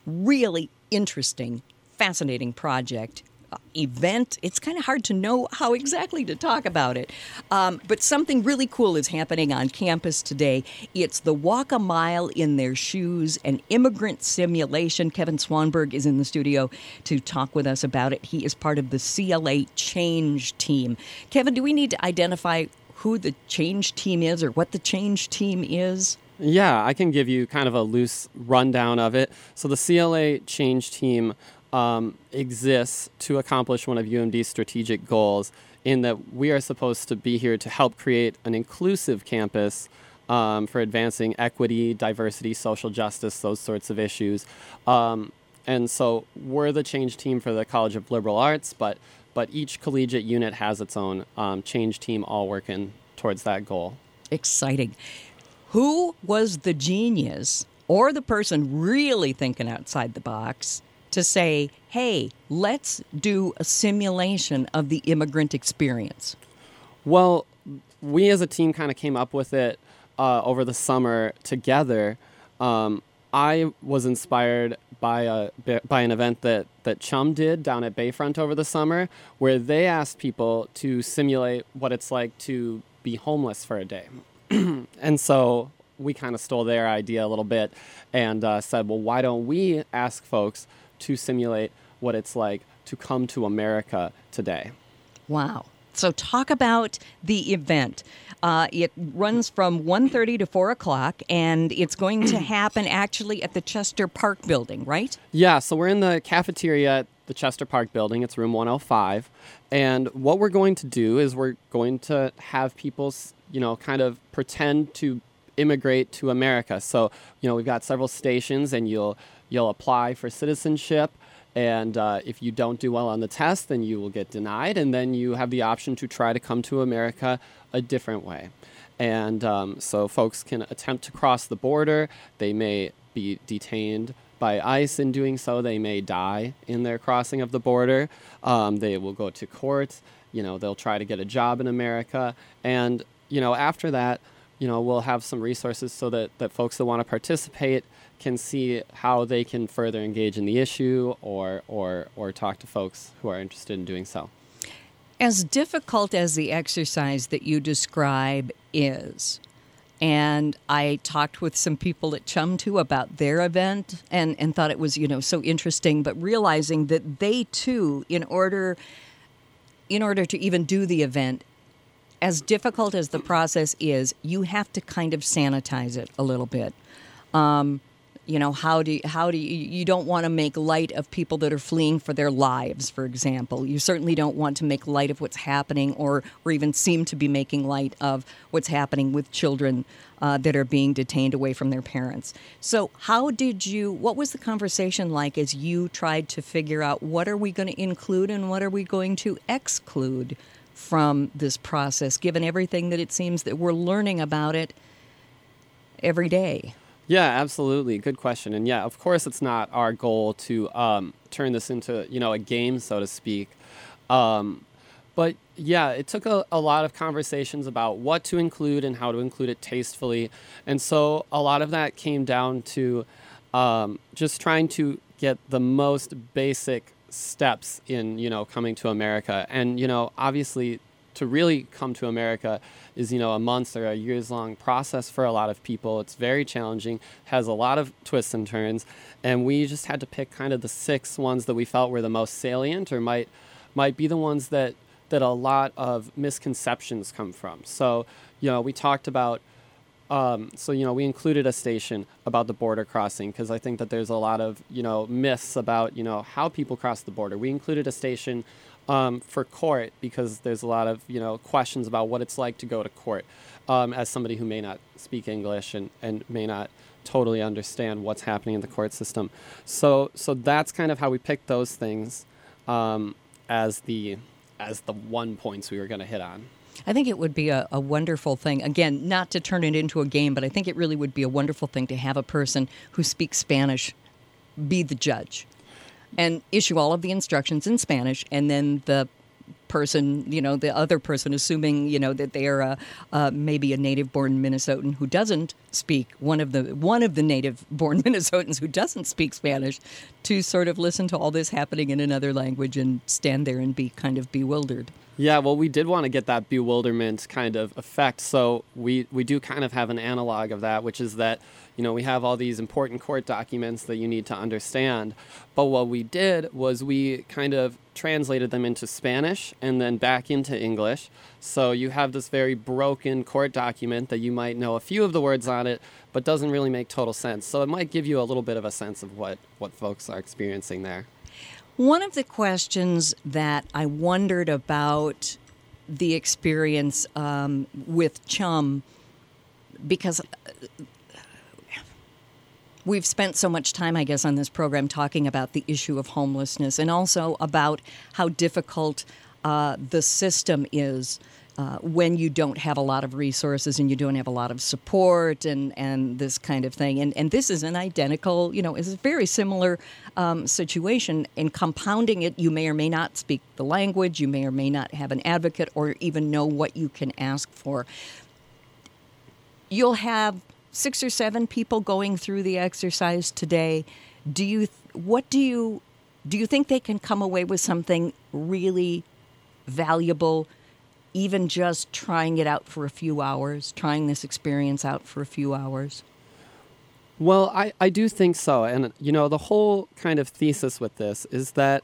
really interesting, fascinating project. Event. It's kind of hard to know how exactly to talk about it. But something really cool is happening on campus today. It's the Walk a Mile in Their Shoes, an immigrant simulation. Kevin Swanberg is in the studio to talk with us about it. He is part of the CLA Change Team. Kevin, do we need to identify who the Change Team is or what the Change Team is? Yeah, I can give you kind of a loose rundown of it. So the CLA Change Team exists to accomplish one of UMD's strategic goals, in that we are supposed to be here to help create an inclusive campus for advancing equity, diversity, social justice, those sorts of issues. And so we're the change team for the College of Liberal Arts, but each collegiate unit has its own change team, all working towards that goal. Exciting. Who was the genius or the person really thinking outside the box to say, hey, let's do a simulation of the immigrant experience? Well, we as a team kind of came up with it over the summer together. I was inspired by an event that Chum did down at Bayfront over the summer, where they asked people to simulate what it's like to be homeless for a day. And so we kind of stole their idea a little bit and said, well, why don't we ask folks to simulate what it's like to come to America today? Wow. So talk about the event. It runs from 1:30 to 4 o'clock, and it's going to happen actually at the Chester Park building, right? Yeah, so we're in the cafeteria at the Chester Park building. It's room 105. And what we're going to do is we're going to have people, kind of pretend to immigrate to America. So, we've got several stations, and you'll apply for citizenship. And if you don't do well on the test, then you will get denied. And then you have the option to try to come to America a different way. And so folks can attempt to cross the border. They may be detained by ICE in doing so. They may die in their crossing of the border. They will go to court. They'll try to get a job in America. And, after that, we'll have some resources so that folks that want to participate can see how they can further engage in the issue or talk to folks who are interested in doing so. As difficult as the exercise that you describe is, and I talked with some people at Chum too about their event and thought it was, so interesting, but realizing that they too, in order to even do the event, as difficult as the process is, you have to kind of sanitize it a little bit. How do you don't want to make light of people that are fleeing for their lives, for example. You certainly don't want to make light of what's happening or even seem to be making light of what's happening with children that are being detained away from their parents. So what was the conversation like as you tried to figure out what are we going to include and what are we going to exclude from this process, given everything that it seems that we're learning about it every day? Yeah, absolutely. Good question. And yeah, of course, it's not our goal to turn this into, a game, so to speak. But yeah, it took a lot of conversations about what to include and how to include it tastefully. And so a lot of that came down to just trying to get the most basic steps in, coming to America. And, obviously, to really come to America is, a months or a years-long process for a lot of people. It's very challenging, has a lot of twists and turns, and we just had to pick kind of the 6 ones that we felt were the most salient or might be the ones that a lot of misconceptions come from. So, we talked about, we included a station about the border crossing because I think that there's a lot of, myths about, how people cross the border. We included a station for court because there's a lot of, questions about what it's like to go to court as somebody who may not speak English and may not totally understand what's happening in the court system. So that's kind of how we picked those things as the 1 points we were going to hit on. I think it would be a wonderful thing, again, not to turn it into a game, but I think it really would be a wonderful thing to have a person who speaks Spanish be the judge and issue all of the instructions in Spanish, and then the person, the other person, assuming, that they are maybe a native-born Minnesotan who doesn't speak, one of the native-born Minnesotans who doesn't speak Spanish, to sort of listen to all this happening in another language and stand there and be kind of bewildered. Yeah, well, we did want to get that bewilderment kind of effect. So we do kind of have an analog of that, which is that, we have all these important court documents that you need to understand. But what we did was we kind of translated them into Spanish and then back into English. So you have this very broken court document that you might know a few of the words on it, but doesn't really make total sense. So it might give you a little bit of a sense of what folks are experiencing there. One of the questions that I wondered about the experience with CHUM, because we've spent so much time, I guess, on this program talking about the issue of homelessness and also about how difficult the system is when you don't have a lot of resources and you don't have a lot of support and this kind of thing. And this is an identical, is a very similar situation. In compounding it, you may or may not speak the language, you may or may not have an advocate or even know what you can ask for. You'll have 6 or 7 people going through the exercise today. Do you think they can come away with something really valuable, even just trying it out for a few hours, trying this experience out for a few hours? Well, I do think so. And, the whole kind of thesis with this is that,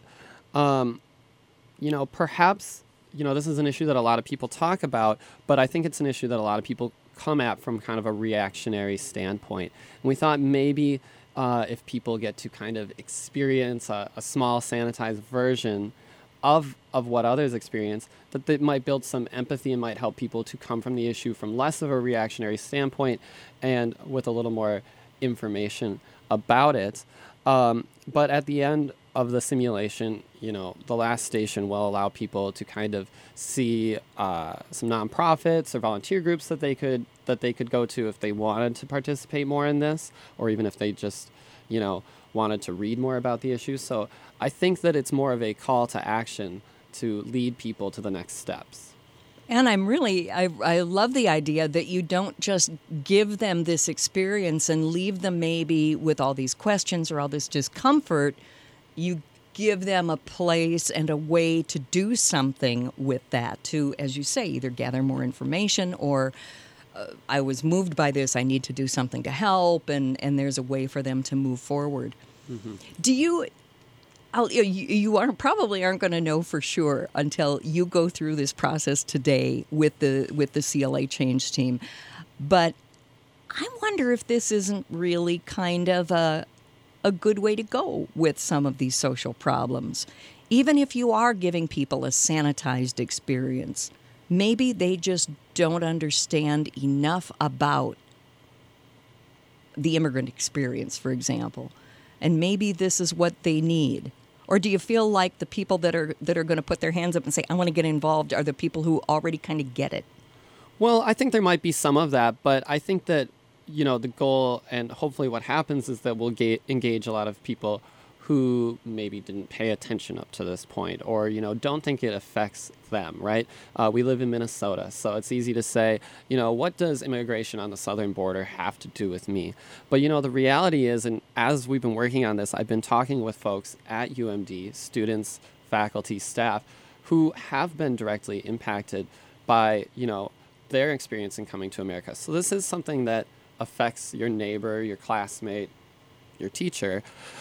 perhaps, this is an issue that a lot of people talk about, but I think it's an issue that a lot of people come at from kind of a reactionary standpoint. And we thought maybe if people get to kind of experience a small sanitized version of what others experience, that it might build some empathy and might help people to come from the issue from less of a reactionary standpoint and with a little more information about it. But at the end of the simulation, the last station will allow people to kind of see some nonprofits or volunteer groups that they could go to if they wanted to participate more in this, or even if they just, wanted to read more about the issue. So I think that it's more of a call to action to lead people to the next steps. And I love the idea that you don't just give them this experience and leave them maybe with all these questions or all this discomfort. You give them a place and a way to do something with that, to, as you say, either gather more information or I was moved by this, I need to do something to help, and there's a way for them to move forward. Mm-hmm. You probably aren't going to know for sure until you go through this process today with the CLA Change team. But I wonder if this isn't really kind of a good way to go with some of these social problems. Even if you are giving people a sanitized experience, maybe they just don't understand enough about the immigrant experience, for example. And maybe this is what they need. Or do you feel like the people that are going to put their hands up and say, I want to get involved, are the people who already kind of get it? Well, I think there might be some of that, but I think that, the goal and hopefully what happens is that we'll engage a lot of people who maybe didn't pay attention up to this point or, don't think it affects them, right? We live in Minnesota, so it's easy to say, what does immigration on the southern border have to do with me? But, the reality is, and as we've been working on this, I've been talking with folks at UMD, students, faculty, staff, who have been directly impacted by, their experience in coming to America. So this is something that affects your neighbor, your classmate, your teacher.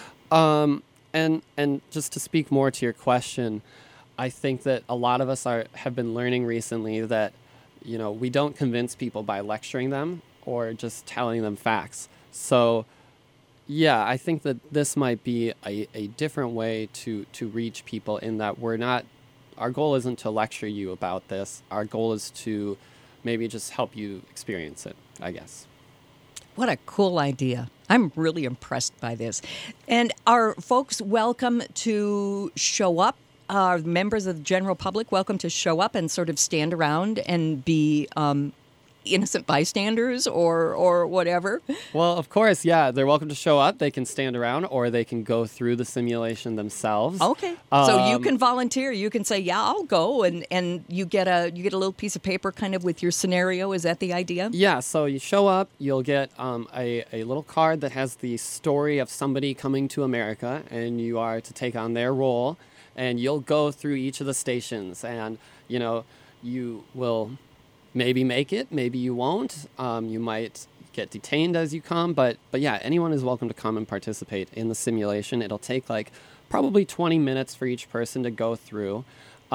And just to speak more to your question, I think that a lot of us have been learning recently that, we don't convince people by lecturing them or just telling them facts. So, yeah, I think that this might be a different way to reach people in that our goal isn't to lecture you about this. Our goal is to maybe just help you experience it, I guess. What a cool idea. I'm really impressed by this. And are folks welcome to show up? Are members of the general public welcome to show up and sort of stand around and be innocent bystanders or whatever? Well, of course, yeah. They're welcome to show up. They can stand around or they can go through the simulation themselves. Okay. So you can volunteer. You can say, yeah, I'll go. And you get a little piece of paper kind of with your scenario. Is that the idea? Yeah, so you show up, you'll get a little card that has the story of somebody coming to America, and you are to take on their role, and you'll go through each of the stations, and, you will maybe make it, maybe you won't. You might get detained as you come, but yeah, anyone is welcome to come and participate in the simulation. It'll take probably 20 minutes for each person to go through,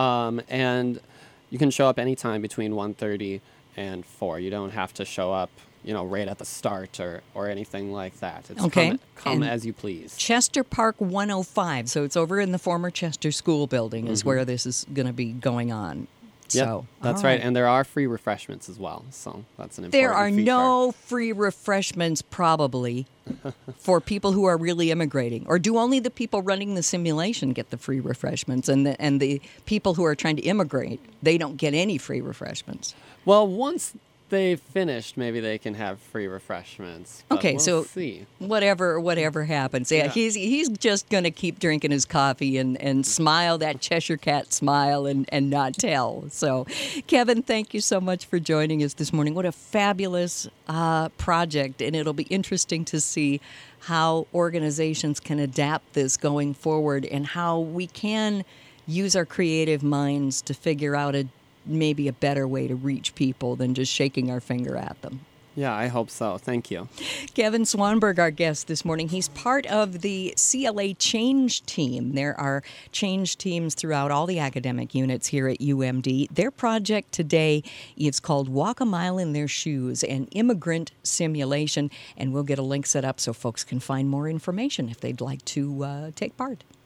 and you can show up anytime between 1:30 and 4. You don't have to show up, right at the start or anything like that. It's okay. Come as you please. Chester Park 105. So it's over in the former Chester School building is where this is going to be going on. Yep, So that's all right. And there are free refreshments as well. So that's an important There are feature. no free refreshments probably for people who are really immigrating. Or do only the people running the simulation get the free refreshments and the people who are trying to immigrate, they don't get any free refreshments? Well, once they've finished, maybe they can have free refreshments. But Okay, we'll so see. whatever happens. Yeah, Yeah. he's just going to keep drinking his coffee and smile that Cheshire Cat smile and not tell. So, Kevin, thank you so much for joining us this morning. What a fabulous project, and it'll be interesting to see how organizations can adapt this going forward and how we can use our creative minds to figure out maybe a better way to reach people than just shaking our finger at them. Yeah, I hope so. Thank you. Kevin Swanberg, our guest this morning. He's part of the CLA Change Team. There are change teams throughout all the academic units here at UMD. Their project today is called Walk a Mile in Their Shoes, an immigrant simulation. And we'll get a link set up so folks can find more information if they'd like to take part.